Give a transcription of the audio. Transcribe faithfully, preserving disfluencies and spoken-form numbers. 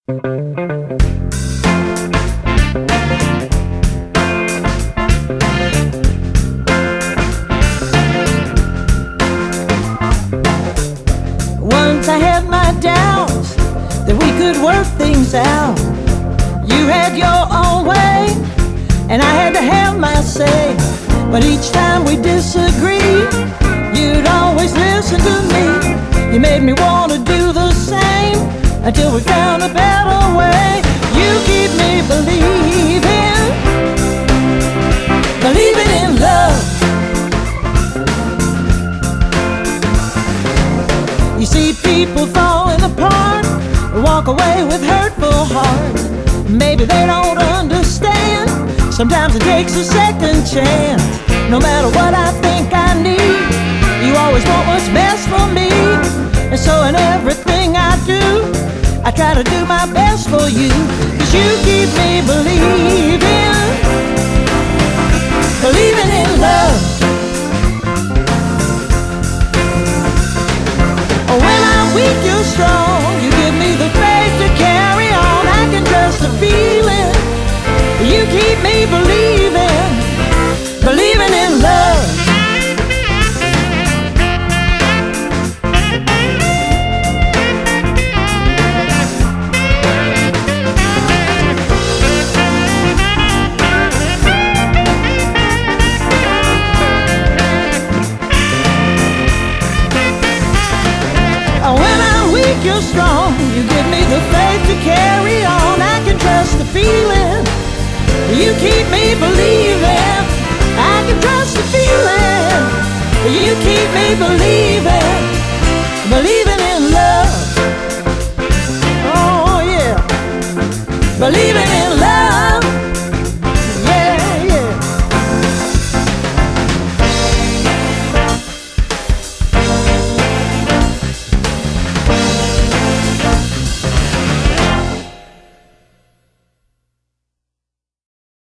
Once I had my doubts that we could work things out. You had your own way, and I had to have my say. But each time we disagreed, you'd always listen to me. You made me want to do the same until we found a better way. You keep me believing, believing in love. You see people falling apart, walk away with hurtful hearts. Maybe they don't understand. Sometimes it takes a second chance. No matter what I think I need, you always want what's best for me. And so in everything I do, I try to do my best for you. 'Cause you keep me believing, believing in love. When I'm weak, you're strong. You give me the faith to carry on. I can trust the feeling. You keep me believing, believing in love. You're strong, you give me the faith to carry on. I can trust the feeling. You keep me believing. I can trust the feeling. You keep me believing, believing in love. Oh yeah, believing